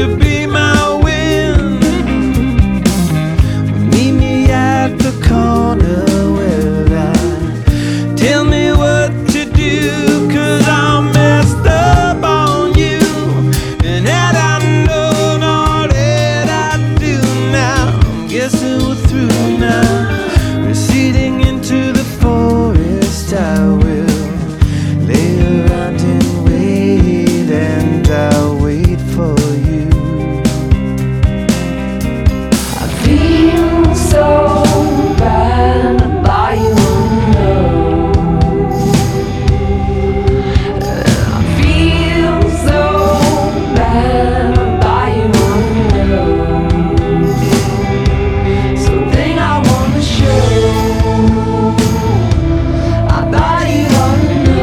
to be my wind. Meet me at the corner. Well, tell me what to do, 'cause I'm messed up on you. And had I known all that I do now, I'm guessing we're through now. Receding into the forest, I will lay around and wait, and I'll wait for you. I feel so bad about you, I feel so bad about you, something I wanna show. I thought you ought to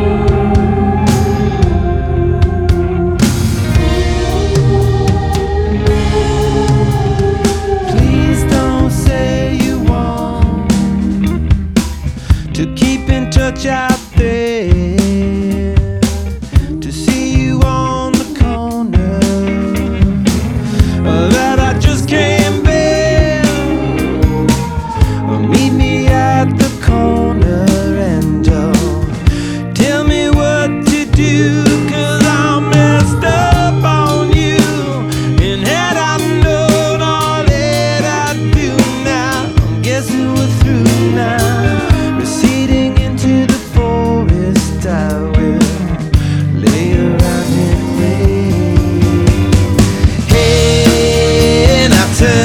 Please don't say you want to keep in touch out there, to see you on the corner, that I just can't bear. Meet me at the corner and tell me what to do, 'cause I'm messed up on you. And had I known all that I do now, I'm guessing we're through now. Receding into the forest, I will lay around and wait. Hey, and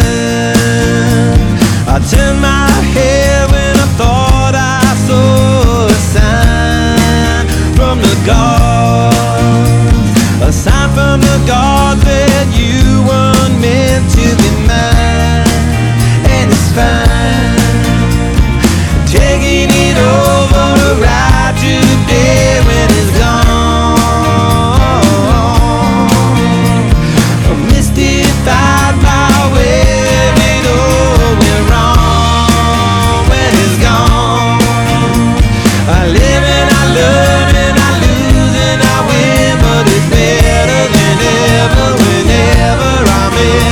I turned my head when I thought I saw a sign from the gods, a sign from the gods that you weren't meant to be mine. And it's fine, taking it over to ride today when it's gone. Mystified by where it all went wrong when it's gone. I live and I learn and I lose and I win, but it's better than ever whenever I'm in.